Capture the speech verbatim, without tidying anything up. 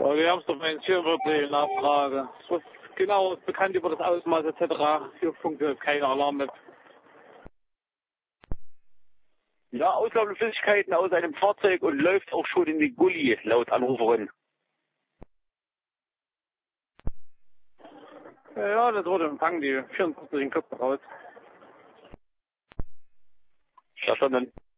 Aber wir haben es doch mal in Schirmwürze Nachfrage. Was genau ist bekannt über das Ausmaß et cetera. Hier funktioniert keine Alarm-App. Ja, auslaufende Flüssigkeiten aus einem Fahrzeug und läuft auch schon in die Gully, laut Anruferin. Ja, das wurde empfangen, die vierundvierzig in Köpfe raus. Verstanden.